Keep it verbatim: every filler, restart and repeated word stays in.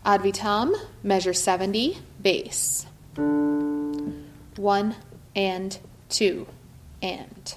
Ad vitam, measure seventy, bass. One and two and.